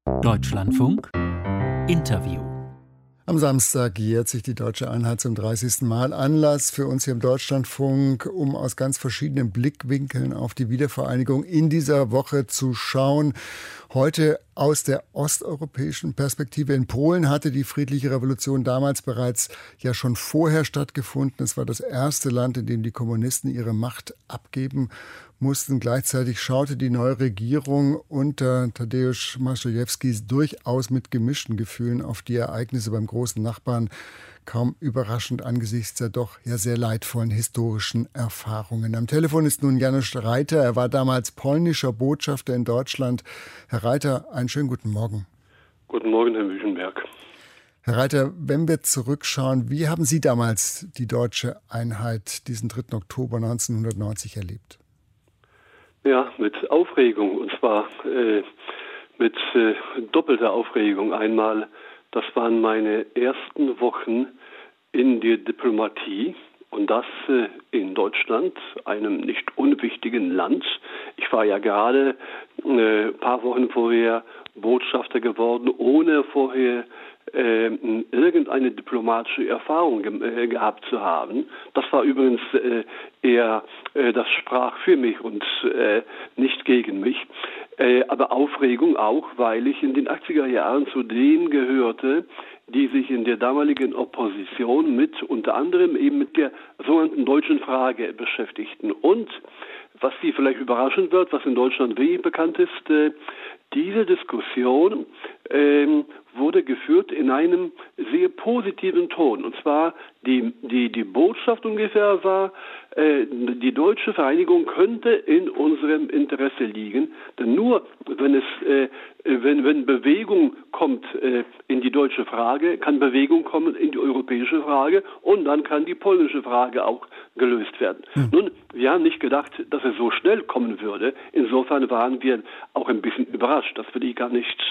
Deutschlandfunk Interview. Am Samstag jährt sich die deutsche Einheit zum 30. Mal. Anlass für uns hier im Deutschlandfunk, um aus ganz verschiedenen Blickwinkeln auf die Wiedervereinigung in dieser Woche zu schauen. Heute aus der osteuropäischen Perspektive. In Polen hatte die friedliche Revolution damals bereits ja schon vorher stattgefunden. Es war das erste Land, in dem die Kommunisten ihre Macht abgeben mussten. Gleichzeitig schaute die neue Regierung unter Tadeusz Maciejewski durchaus mit gemischten Gefühlen auf die Ereignisse beim großen Nachbarn. Kaum überraschend angesichts der doch ja sehr leidvollen historischen Erfahrungen. Am Telefon ist nun Janusz Reiter. Er war damals polnischer Botschafter in Deutschland. Herr Reiter, einen schönen guten Morgen. Guten Morgen, Herr Wüchenberg. Herr Reiter, wenn wir zurückschauen, wie haben Sie damals die deutsche Einheit diesen 3. Oktober 1990 erlebt? Ja, mit Aufregung, und zwar mit doppelter Aufregung. Einmal, das waren meine ersten Wochen in der Diplomatie, und das in Deutschland, einem nicht unwichtigen Land. Ich war ja gerade ein paar Wochen vorher Botschafter geworden, ohne vorher irgendeine diplomatische Erfahrung gehabt zu haben. Das war übrigens das sprach für mich und nicht gegen mich. Aber Aufregung auch, weil ich in den 80er Jahren zu denen gehörte, die sich in der damaligen Opposition unter anderem eben mit der sogenannten deutschen Frage beschäftigten. Und was Sie vielleicht überraschen wird, was in Deutschland wenig bekannt ist, diese Diskussion wurde geführt in einem sehr positiven Ton. Und zwar die Botschaft ungefähr war, die deutsche Vereinigung könnte in unserem Interesse liegen. Denn nur wenn Bewegung kommt in die deutsche Frage, kann Bewegung kommen in die europäische Frage, und dann kann die polnische Frage auch gelöst werden. Nun, wir haben nicht gedacht, dass es so schnell kommen würde. Insofern waren wir auch ein bisschen überrascht. Das will ich gar nicht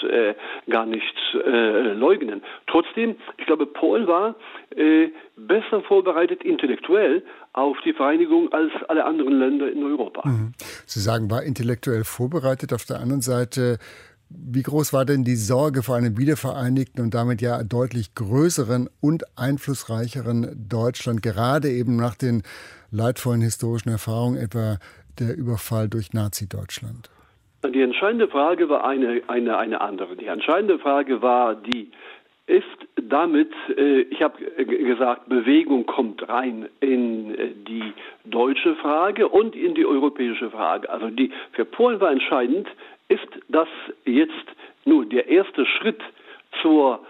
leugnen. Trotzdem, ich glaube, Polen war besser vorbereitet intellektuell auf die Vereinigung als alle anderen Länder in Europa. Sie sagen, war intellektuell vorbereitet. Auf der anderen Seite, wie groß war denn die Sorge vor einem wiedervereinigten und damit ja deutlich größeren und einflussreicheren Deutschland, gerade eben nach den leidvollen historischen Erfahrungen, etwa der Überfall durch Nazi-Deutschland? Die entscheidende Frage war eine andere. Die entscheidende Frage war ist damit, ich habe gesagt, Bewegung kommt rein in die deutsche Frage und in die europäische Frage. Also für Polen war entscheidend, ist das jetzt nur der erste Schritt zur,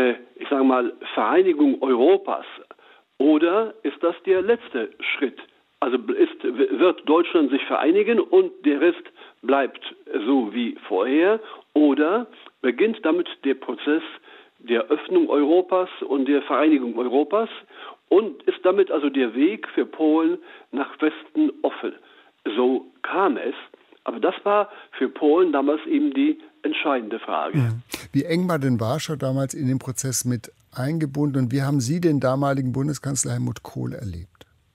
Vereinigung Europas, oder ist das der letzte Schritt? Also wird Deutschland sich vereinigen und der Rest bleibt so wie vorher, oder beginnt damit der Prozess der Öffnung Europas und der Vereinigung Europas, und ist damit also der Weg für Polen nach Westen offen? So kam es, aber das war für Polen damals eben die entscheidende Frage. Wie eng war denn Warschau damals in den Prozess mit eingebunden, und wie haben Sie den damaligen Bundeskanzler Helmut Kohl erlebt?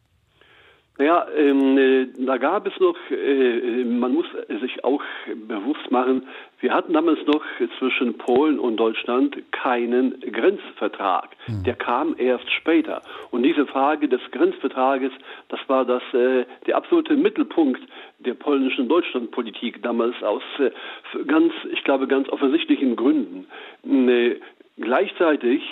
Ja, da gab es noch, man muss sich auch bewusst machen, wir hatten damals noch zwischen Polen und Deutschland keinen Grenzvertrag. Der kam erst später. Und diese Frage des Grenzvertrages, das war der absolute Mittelpunkt der polnischen Deutschlandpolitik damals aus ganz offensichtlichen Gründen. Gleichzeitig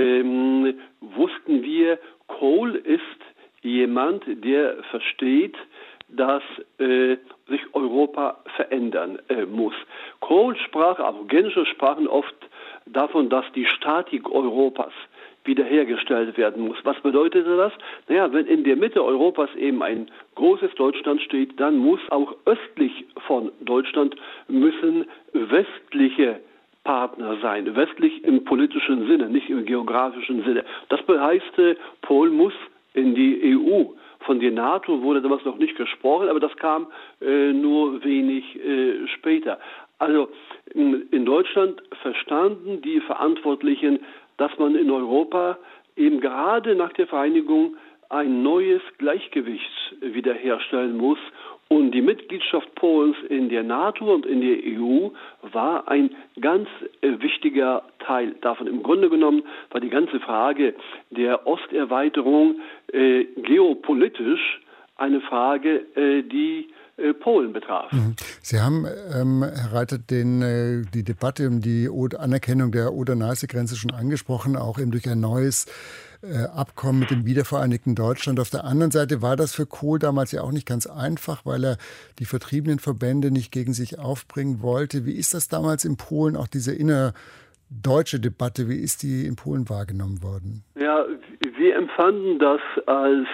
wussten wir, Kohl ist jemand, der versteht, dass sich Europa verändern muss. Kohl auch Genscher sprachen oft davon, dass die Statik Europas wiederhergestellt werden muss. Was bedeutete das? Naja, wenn in der Mitte Europas eben ein großes Deutschland steht, dann muss auch östlich von Deutschland müssen westliche Partner sein. Westlich im politischen Sinne, nicht im geografischen Sinne. Das heißt, Polen muss in die EU. Von der NATO wurde damals noch nicht gesprochen, aber das kam nur wenig später. Also in Deutschland verstanden die Verantwortlichen, dass man in Europa eben gerade nach der Vereinigung ein neues Gleichgewicht wiederherstellen muss, Und die Mitgliedschaft Polens in der NATO und in der EU war ein ganz wichtiger Teil davon. Im Grunde genommen war die ganze Frage der Osterweiterung geopolitisch eine Frage, die Polen betraf. Sie haben, Herr Reiter, die Debatte um die Anerkennung der Oder-Neiße-Grenze schon angesprochen, auch eben durch ein neues Abkommen mit dem wiedervereinigten Deutschland. Auf der anderen Seite war das für Kohl damals ja auch nicht ganz einfach, weil er die vertriebenen Verbände nicht gegen sich aufbringen wollte. Wie ist das damals in Polen, auch diese innerdeutsche Debatte, wie ist die in Polen wahrgenommen worden? Ja, wir empfanden das als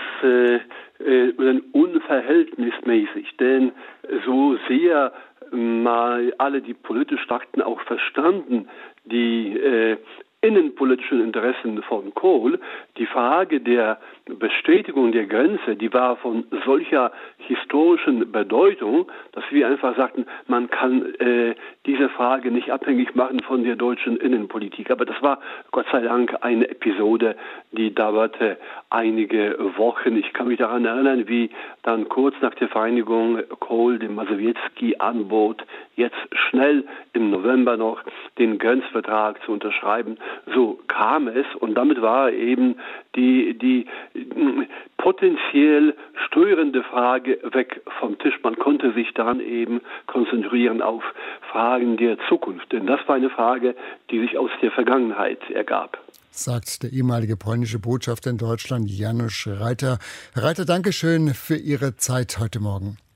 unverhältnismäßig, denn so sehr mal alle die politisch Takten auch verstanden, die innenpolitischen Interessen von Kohl, die Frage der Bestätigung der Grenze, die war von solcher historischen Bedeutung, dass wir einfach sagten, man kann diese Frage nicht abhängig machen von der deutschen Innenpolitik. Aber das war Gott sei Dank eine Episode, die dauerte einige Wochen. Ich kann mich daran erinnern, wie dann kurz nach der Vereinigung Kohl dem Mazowiecki anbot, jetzt schnell im November noch den Grenzvertrag zu unterschreiben. So kam es und damit war eben die potenziell störende Frage weg vom Tisch. Man konnte sich dann eben konzentrieren auf Fragen der Zukunft. Denn das war eine Frage, die sich aus der Vergangenheit ergab. Sagt der ehemalige polnische Botschafter in Deutschland, Janusz Reiter. Herr Reiter, danke schön für Ihre Zeit heute Morgen.